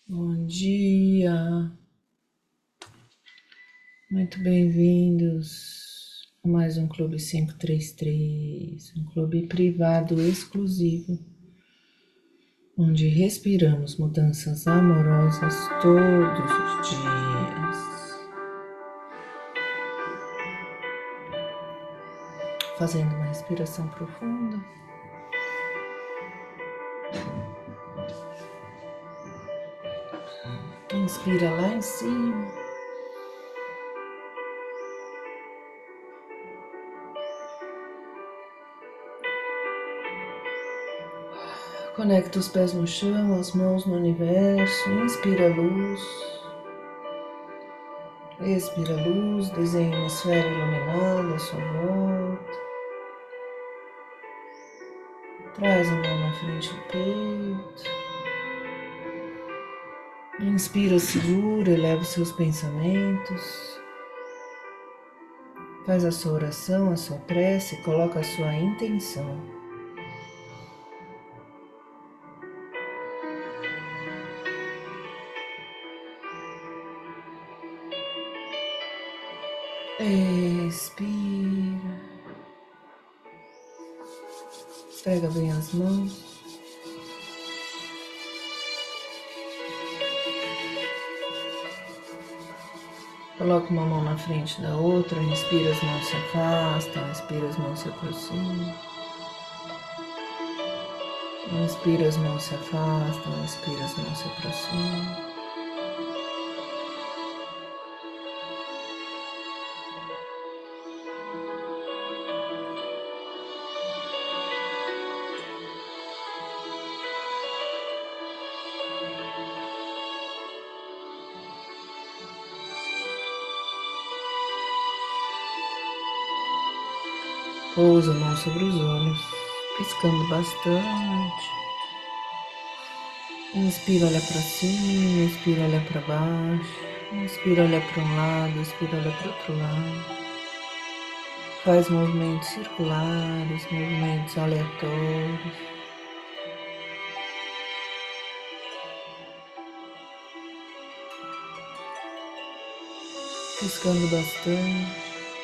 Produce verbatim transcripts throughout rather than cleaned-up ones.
Bom dia, muito bem-vindos a mais um Clube quinhentos e trinta e três, um clube privado exclusivo, onde respiramos mudanças amorosas todos os dias. Fazendo uma respiração profunda. Inspira lá em cima. Conecta os pés no chão, as mãos no universo. Inspira luz. Expira luz. Desenha uma esfera iluminada à sua volta. Traz a mão na frente do peito. Inspira, segura, eleva os seus pensamentos. Faz a sua oração, a sua prece, coloca a sua intenção. Expira. Pega bem as mãos. Coloca uma mão na frente da outra, inspira, as mãos se afastam, expira, as mãos se aproximam. Inspira, as mãos se afastam, expira, as mãos se aproximam. Pousa a mão sobre os olhos, piscando bastante. Inspira, olha para cima, expira, olha para baixo. Inspira, olha para um lado, expira, olha para o outro lado. Faz movimentos circulares, movimentos aleatórios. Piscando bastante.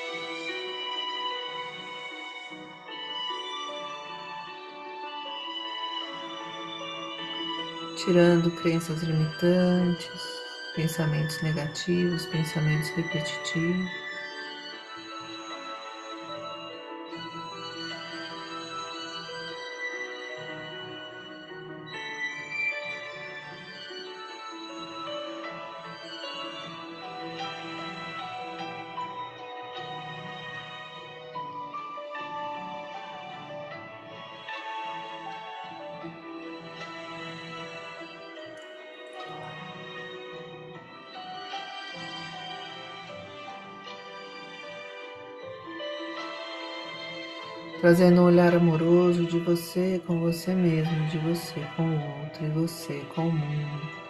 Tirando crenças limitantes, pensamentos negativos, pensamentos repetitivos. Trazendo um olhar amoroso de você com você mesmo, de você com o outro e você com o mundo.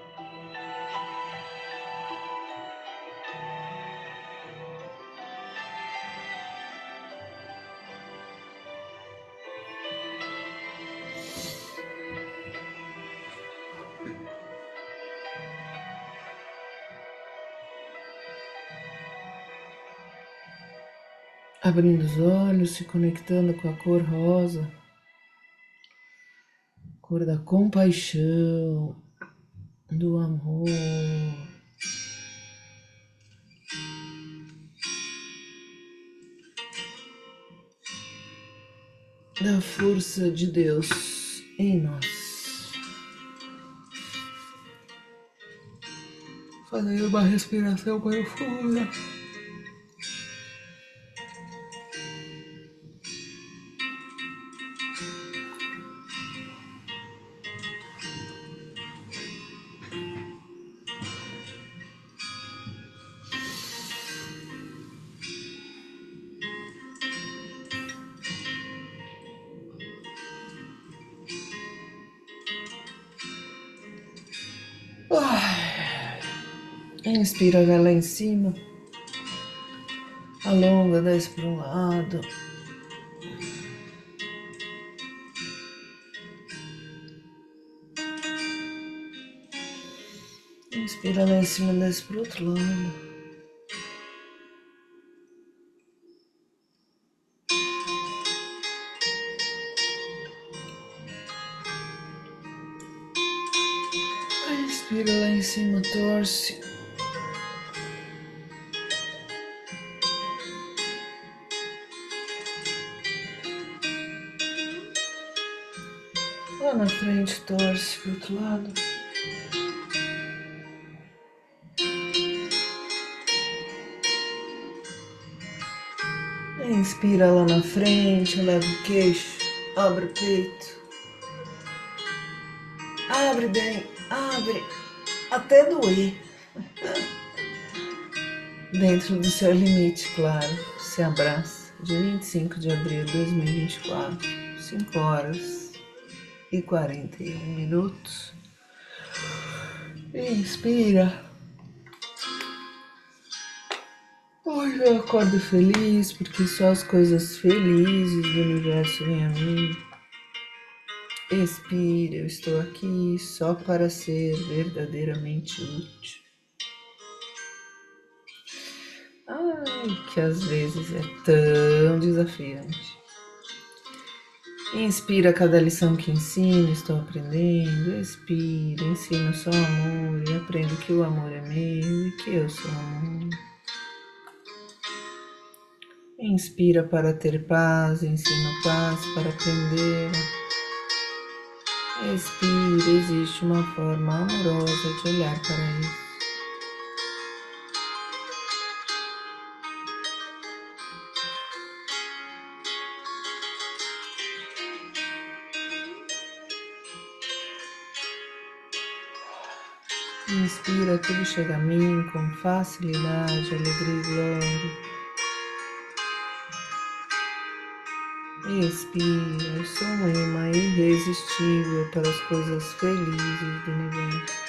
Abrindo os olhos, se conectando com a cor rosa, cor da compaixão, do amor, da força de Deus em nós. Fazendo uma respiração profunda. Inspira, vai lá em cima. Alonga, desce para um lado. Inspira lá em cima, desce pro outro lado. Inspira lá em cima, torce. Lá na frente, torce pro outro lado. Inspira lá na frente, leva o queixo, abre o peito. Abre bem, abre, até doer. Dentro do seu limite, claro. Se abraça. Dia vinte e cinco de abril de dois mil e vinte e quatro, cinco horas e quarenta e um minutos. Inspira. Hoje eu acordo feliz porque só as coisas felizes do universo vêm a mim. Expira, eu estou aqui só para ser verdadeiramente útil. Ai, que às vezes é tão desafiante. Inspira cada lição que ensino, estou aprendendo. Expira, ensino só amor e aprendo que o amor é meu e que eu sou amor. Inspira para ter paz, ensino paz para aprender. Expira, existe uma forma amorosa de olhar para isso. Inspira, tudo chega a mim com facilidade, alegria e glória. Expira, eu sou um imã irresistível para as coisas felizes do universo.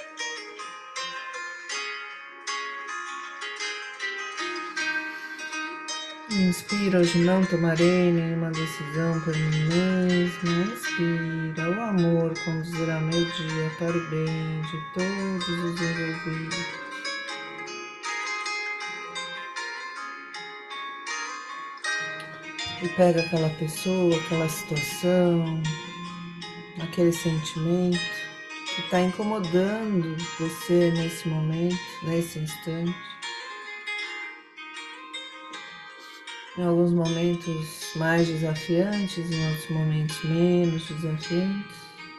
Inspira, hoje não tomarei nenhuma decisão por mim mesma. Expira, o amor conduzirá meu dia para o bem de todos os envolvidos. E pega aquela pessoa, aquela situação, aquele sentimento que está incomodando você nesse momento, nesse instante. Em alguns momentos mais desafiantes, em outros momentos menos desafiantes.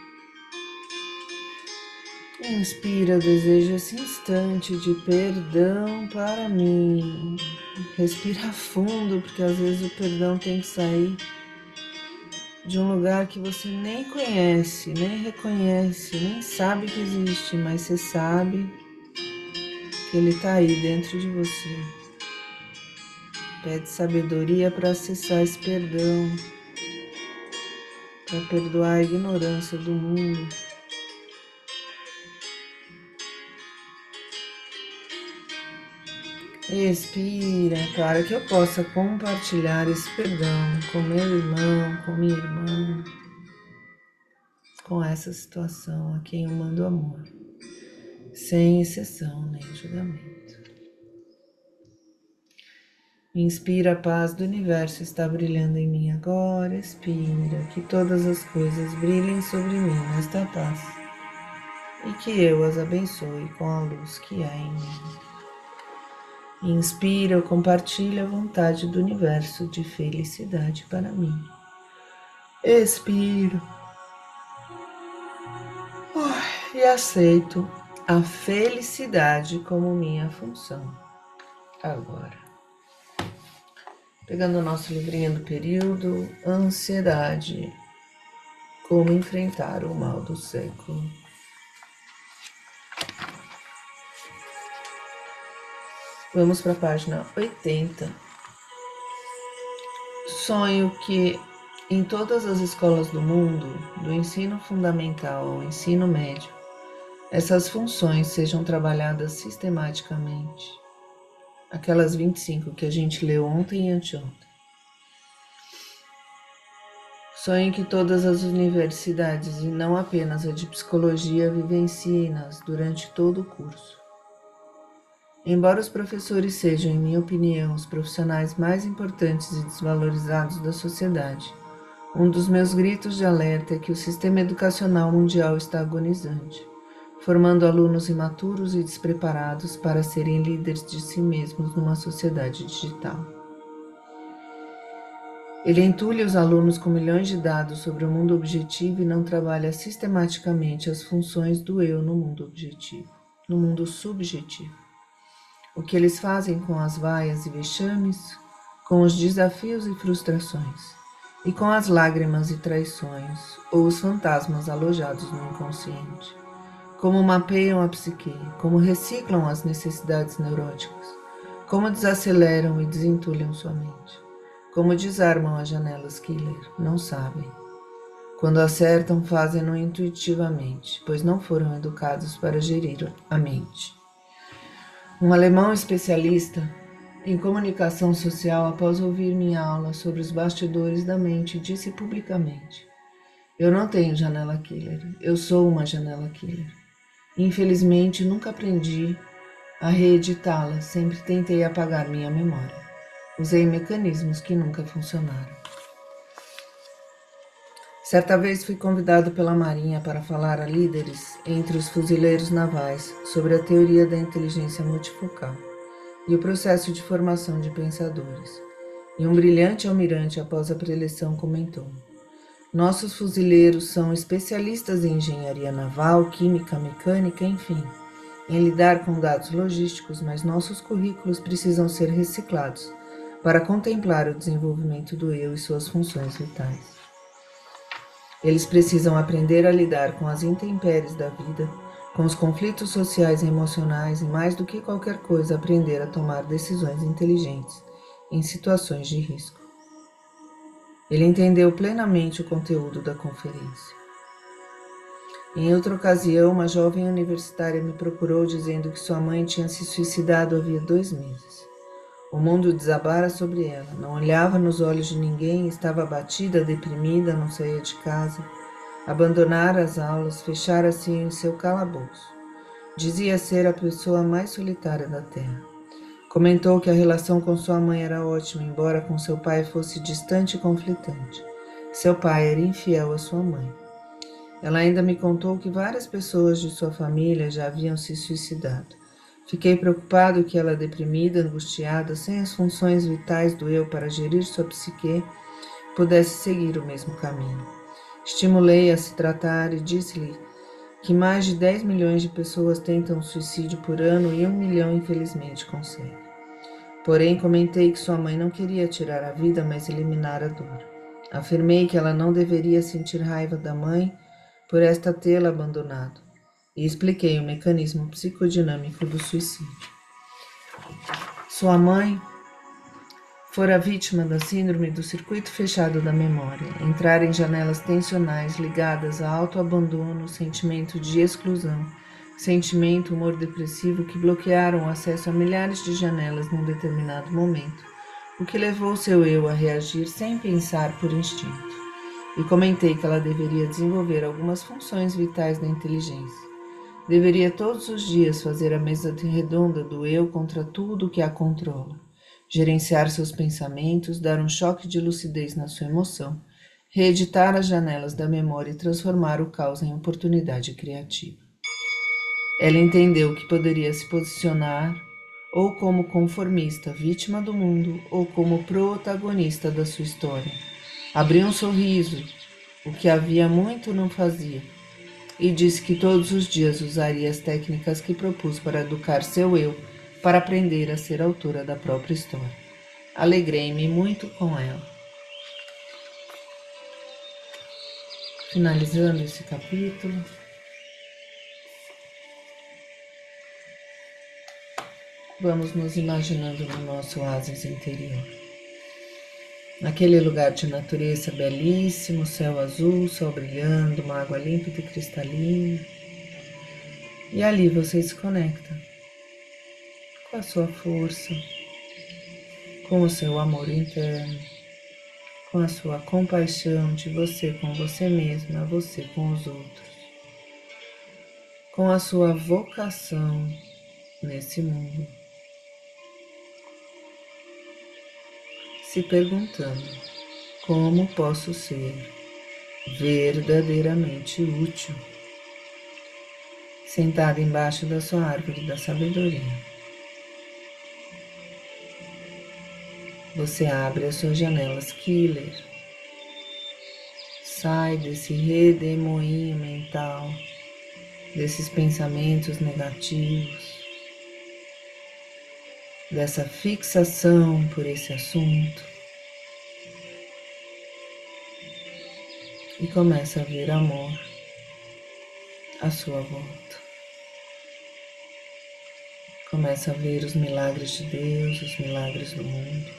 Inspira, desejo esse instante de perdão para mim. Respira fundo, porque às vezes o perdão tem que sair de um lugar que você nem conhece, nem reconhece, nem sabe que existe, mas você sabe que ele está aí dentro de você. Pede sabedoria para acessar esse perdão, para perdoar a ignorância do mundo. Expira, para que eu possa compartilhar esse perdão com meu irmão, com minha irmã, com essa situação a quem eu mando amor, sem exceção nem julgamento. Inspira, a paz do universo está brilhando em mim agora. Expira, que todas as coisas brilhem sobre mim nesta paz e que eu as abençoe com a luz que há em mim. Inspira, eu compartilho a vontade do universo de felicidade para mim. Expiro e aceito a felicidade como minha função. Agora, pegando o nosso livrinho do período, ansiedade, como enfrentar o mal do século. Vamos para a página oitenta. Sonho que em todas as escolas do mundo, do ensino fundamental ao ensino médio, essas funções sejam trabalhadas sistematicamente. Aquelas vinte e cinco que a gente leu ontem e anteontem. Sonho que todas as universidades, e não apenas a de psicologia, vivenciem-nas durante todo o curso. Embora os professores sejam, em minha opinião, os profissionais mais importantes e desvalorizados da sociedade, um dos meus gritos de alerta é que o sistema educacional mundial está agonizante, formando alunos imaturos e despreparados para serem líderes de si mesmos numa sociedade digital. Ele entulha os alunos com milhões de dados sobre o mundo objetivo e não trabalha sistematicamente as funções do eu no mundo objetivo, no mundo subjetivo. O que eles fazem com as vaias e vexames, com os desafios e frustrações, e com as lágrimas e traições, ou os fantasmas alojados no inconsciente. Como mapeiam a psique, como reciclam as necessidades neuróticas, como desaceleram e desentulham sua mente, como desarmam as janelas killer, não sabem. Quando acertam, fazem-no intuitivamente, pois não foram educados para gerir a mente. Um alemão especialista em comunicação social, após ouvir minha aula sobre os bastidores da mente, disse publicamente: eu não tenho janela killer, eu sou uma janela killer. Infelizmente, nunca aprendi a reeditá-la, sempre tentei apagar minha memória. Usei mecanismos que nunca funcionaram. Certa vez fui convidado pela Marinha para falar a líderes entre os fuzileiros navais sobre a teoria da inteligência multifocal e o processo de formação de pensadores. E um brilhante almirante, após a preleção, comentou: nossos fuzileiros são especialistas em engenharia naval, química, mecânica, enfim, em lidar com dados logísticos, mas nossos currículos precisam ser reciclados para contemplar o desenvolvimento do eu e suas funções vitais. Eles precisam aprender a lidar com as intempéries da vida, com os conflitos sociais e emocionais e, mais do que qualquer coisa, aprender a tomar decisões inteligentes em situações de risco. Ele entendeu plenamente o conteúdo da conferência. Em outra ocasião, uma jovem universitária me procurou dizendo que sua mãe tinha se suicidado havia dois meses. O mundo desabara sobre ela, não olhava nos olhos de ninguém, estava abatida, deprimida, não saía de casa, abandonara as aulas, fechara-se em seu calabouço. Dizia ser a pessoa mais solitária da Terra. Comentou que a relação com sua mãe era ótima, embora com seu pai fosse distante e conflitante. Seu pai era infiel à sua mãe. Ela ainda me contou que várias pessoas de sua família já haviam se suicidado. Fiquei preocupado que ela, deprimida, angustiada, sem as funções vitais do eu para gerir sua psique, pudesse seguir o mesmo caminho. Estimulei-a a se tratar e disse-lhe que mais de dez milhões de pessoas tentam suicídio por ano e um milhão infelizmente consegue. Porém, comentei que sua mãe não queria tirar a vida, mas eliminar a dor. Afirmei que ela não deveria sentir raiva da mãe por esta tê-la abandonado e expliquei o mecanismo psicodinâmico do suicídio. Sua mãe fora vítima da síndrome do circuito fechado da memória, entrar em janelas tensionais ligadas a autoabandono, sentimento de exclusão, sentimento, humor depressivo que bloquearam o acesso a milhares de janelas num determinado momento, o que levou seu eu a reagir sem pensar por instinto. E comentei que ela deveria desenvolver algumas funções vitais da inteligência. Deveria todos os dias fazer a mesa redonda do eu contra tudo o que a controla, gerenciar seus pensamentos, dar um choque de lucidez na sua emoção, reeditar as janelas da memória e transformar o caos em oportunidade criativa. Ela entendeu que poderia se posicionar ou como conformista, vítima do mundo, ou como protagonista da sua história. Abriu um sorriso, o que havia muito não fazia, e disse que todos os dias usaria as técnicas que propus para educar seu eu, para aprender a ser autora da própria história. Alegrei-me muito com ela. Finalizando esse capítulo, vamos nos imaginando no nosso oásis interior. Naquele lugar de natureza belíssimo, céu azul, sol brilhando, uma água límpida e cristalina. E ali você se conecta com a sua força, com o seu amor interno, com a sua compaixão de você com você mesma, você com os outros, com a sua vocação nesse mundo. se perguntando: como posso ser verdadeiramente útil? Sentado embaixo da sua árvore da sabedoria, você abre as suas janelas killer, sai desse redemoinho mental, desses pensamentos negativos, dessa fixação por esse assunto e começa a ver amor à sua volta. Começa a ver os milagres de Deus, os milagres do mundo.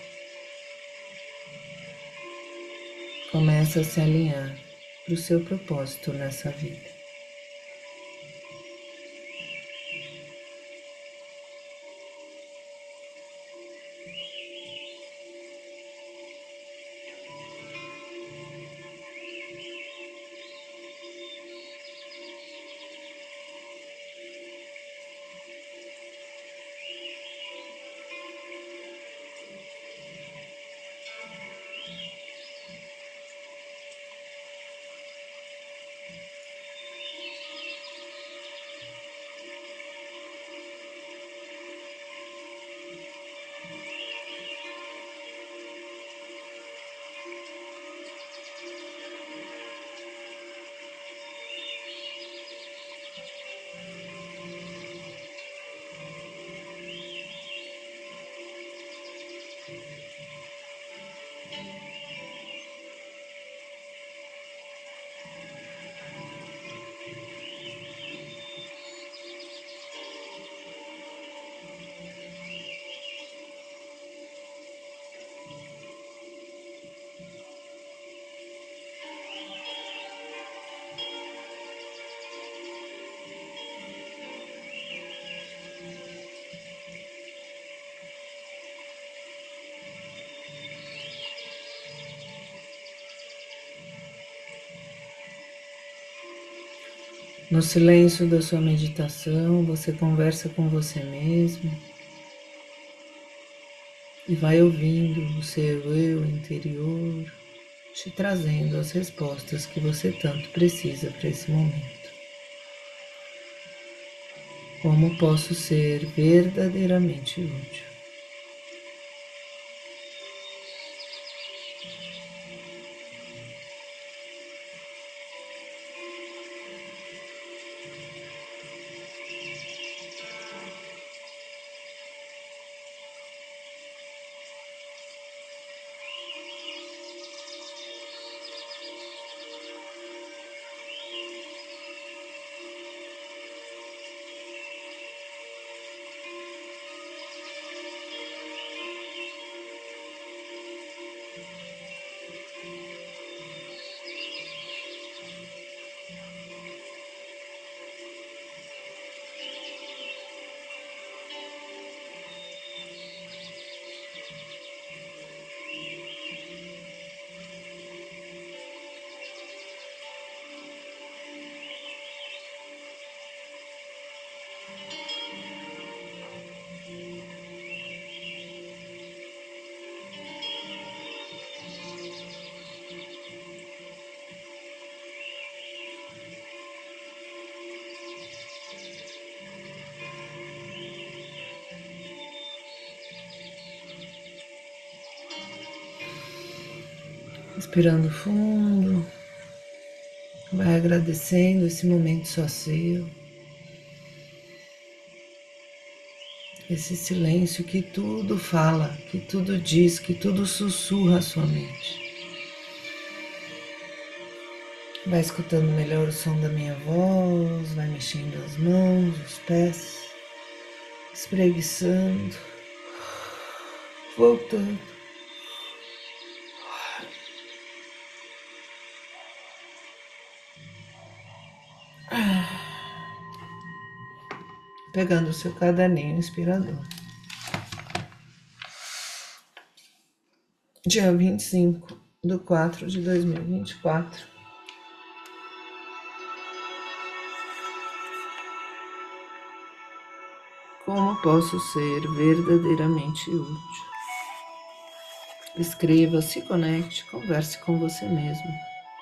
Começa a se alinhar para o seu propósito nessa vida. No silêncio da sua meditação, você conversa com você mesmo e vai ouvindo o seu eu interior te trazendo as respostas que você tanto precisa para esse momento. Como posso ser verdadeiramente útil? Respirando fundo, vai agradecendo esse momento só seu, esse silêncio que tudo fala, que tudo diz, que tudo sussurra a sua mente. Vai escutando melhor o som da minha voz, vai mexendo as mãos, os pés, espreguiçando, voltando. Pegando o seu caderninho inspirador. Dia vinte e cinco de quatro de dois mil e vinte e quatro. Como posso ser verdadeiramente útil? Escreva, se conecte, converse com você mesmo.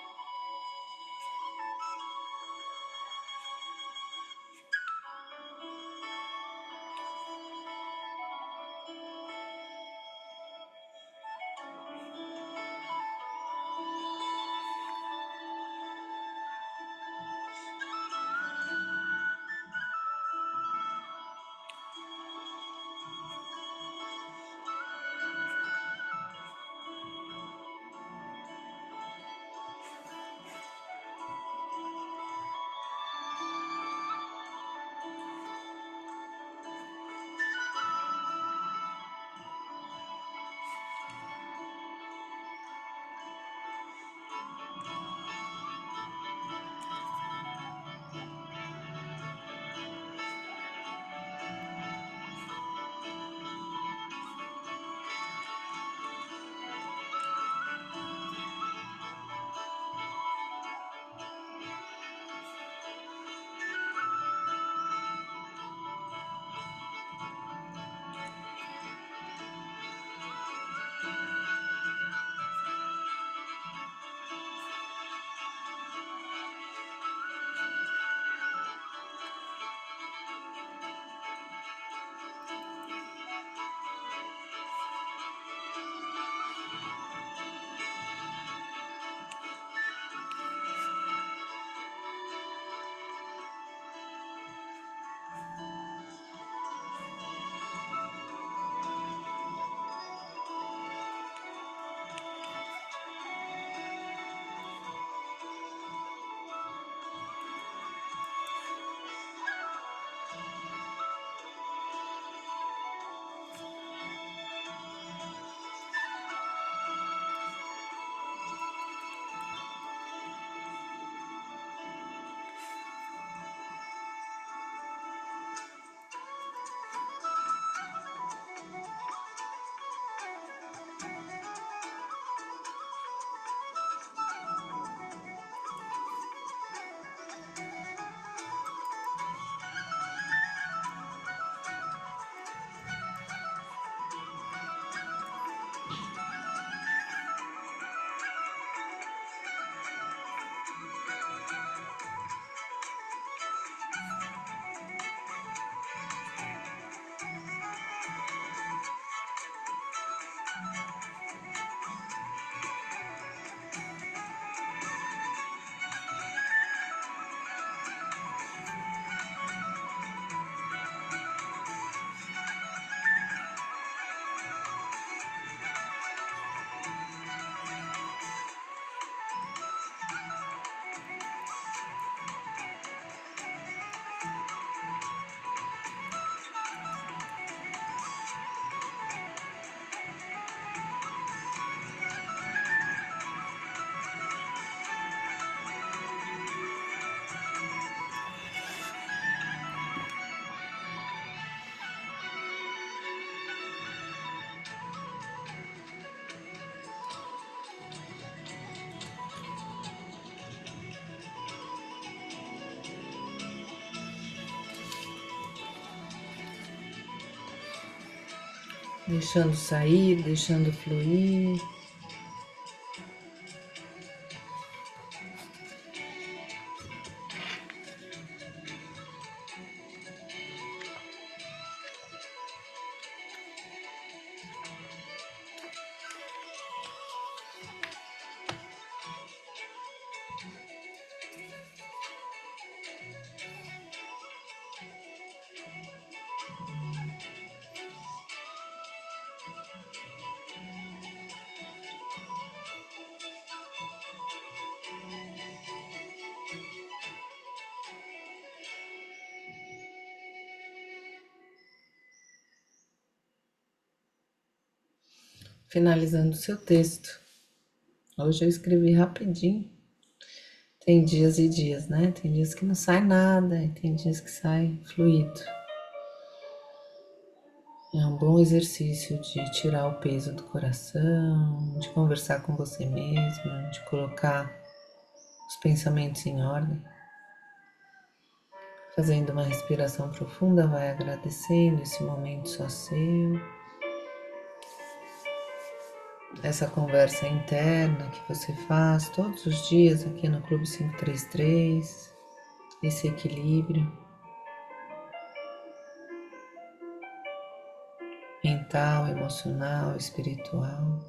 Deixando sair, deixando fluir. Finalizando o seu texto. Hoje eu escrevi rapidinho. Tem dias e dias, né? Tem dias que não sai nada, e tem dias que sai fluido. É um bom exercício de tirar o peso do coração, de conversar com você mesmo, de colocar os pensamentos em ordem. Fazendo uma respiração profunda, vai agradecendo esse momento só seu. essa conversa interna que você faz todos os dias aqui no Clube quinhentos e trinta e três, esse equilíbrio mental, emocional, espiritual.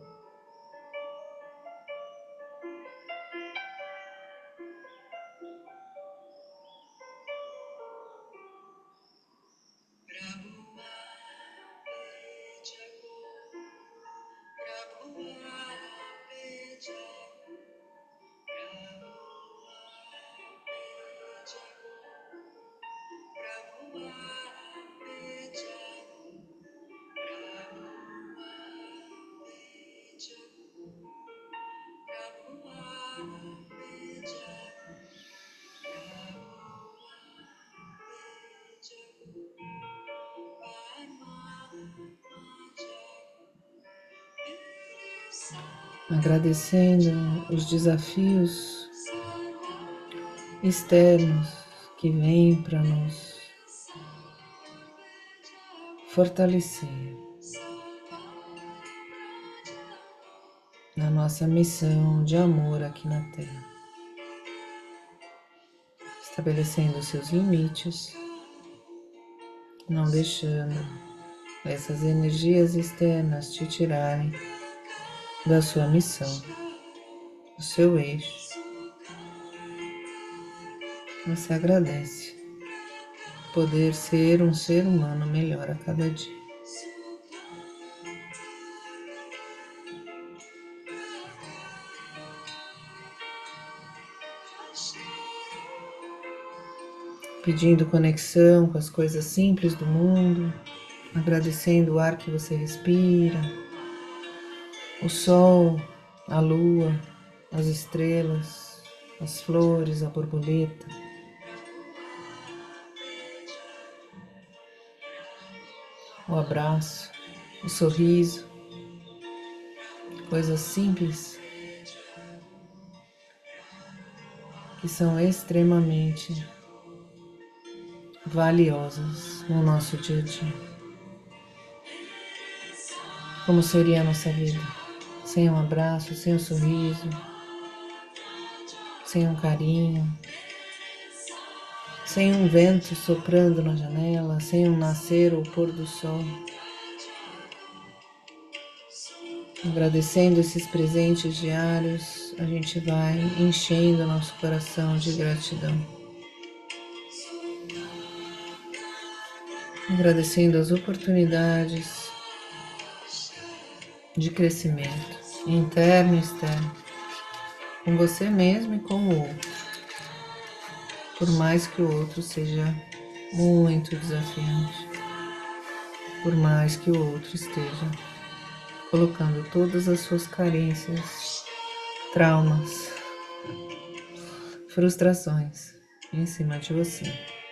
Agradecendo os desafios externos que vêm para nos fortalecer na nossa missão de amor aqui na Terra, estabelecendo seus limites, não deixando essas energias externas te tirarem da sua missão, do seu eixo. Você agradece poder ser um ser humano melhor a cada dia. Pedindo conexão com as coisas simples do mundo, agradecendo o ar que você respira, o sol, a lua, as estrelas, as flores, a borboleta. O abraço, o sorriso, coisas simples que são extremamente valiosas no nosso dia a dia. Como seria a nossa vida sem um abraço, sem um sorriso, sem um carinho, sem um vento soprando na janela, sem um nascer ou pôr do sol? Agradecendo esses presentes diários, a gente vai enchendo nosso coração de gratidão. Agradecendo as oportunidades de crescimento interno e externo, com você mesmo e com o outro, por mais que o outro seja muito desafiante, por mais que o outro esteja colocando todas as suas carências, traumas, frustrações em cima de você.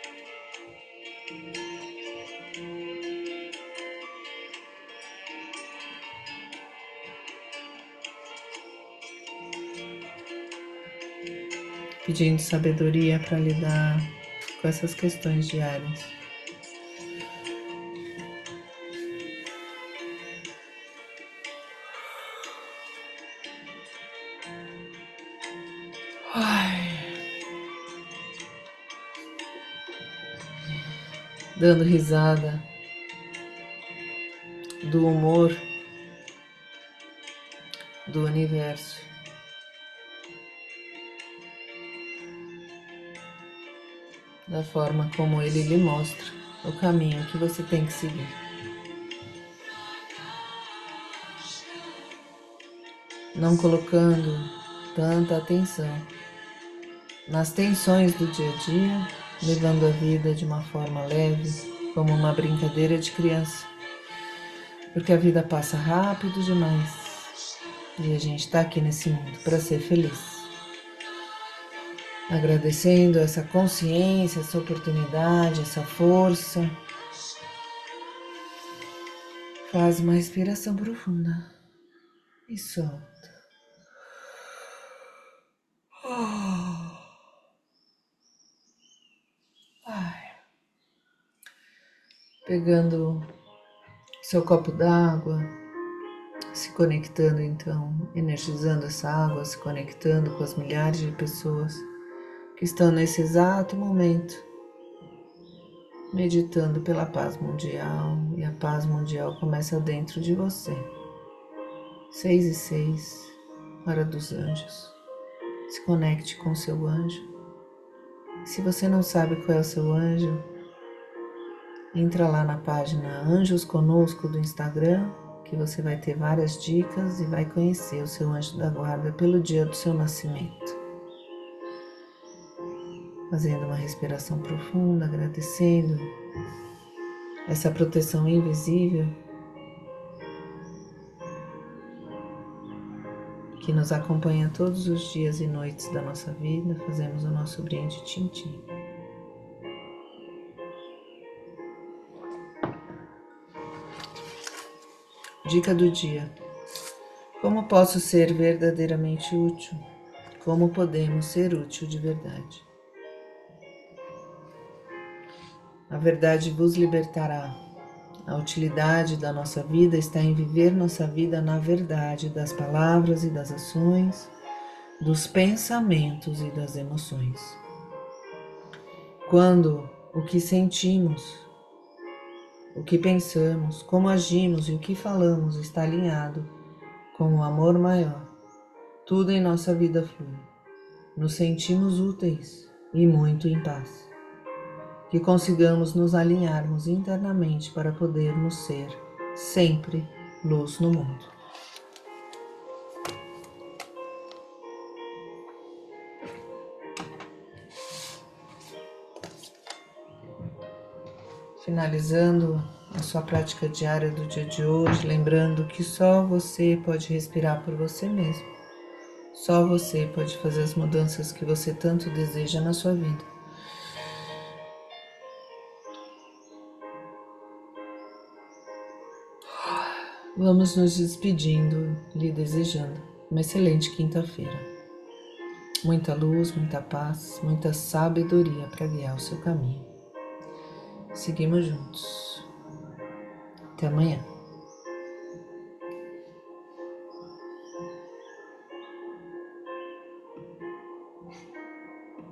Pedindo sabedoria para lidar com essas questões diárias. Ai. Dando risada do humor do universo. Da forma como ele lhe mostra o caminho que você tem que seguir. Não colocando tanta atenção nas tensões do dia a dia, levando a vida de uma forma leve, como uma brincadeira de criança. Porque a vida passa rápido demais e a gente está aqui nesse mundo para ser feliz. Agradecendo essa consciência, essa oportunidade, essa força. Faz uma respiração profunda e solta. Ai. Pegando seu copo d'água, se conectando então, energizando essa água, se conectando com as milhares de pessoas que estão nesse exato momento meditando pela paz mundial, e a paz mundial começa dentro de você. Seis e seis, hora dos anjos. Se conecte com o seu anjo. Se você não sabe qual é o seu anjo, entra lá na página Anjos Conosco do Instagram, que você vai ter várias dicas e vai conhecer o seu anjo da guarda pelo dia do seu nascimento. Fazendo uma respiração profunda, agradecendo essa proteção invisível que nos acompanha todos os dias e noites da nossa vida. Fazemos o nosso brinde tim-tim. Dica do dia. Como posso ser verdadeiramente útil? Como podemos ser útil de verdade? A verdade vos libertará. A utilidade da nossa vida está em viver nossa vida na verdade das palavras e das ações, dos pensamentos e das emoções. Quando o que sentimos, o que pensamos, como agimos e o que falamos está alinhado com o amor maior, tudo em nossa vida flui. Nos sentimos úteis e muito em paz. Que consigamos nos alinharmos internamente para podermos ser sempre luz no mundo. Finalizando a sua prática diária do dia de hoje, lembrando que só você pode respirar por você mesmo. Só você pode fazer as mudanças que você tanto deseja na sua vida. Vamos nos despedindo, lhe desejando uma excelente quinta-feira. Muita luz, muita paz, muita sabedoria para guiar o seu caminho. Seguimos juntos. Até amanhã.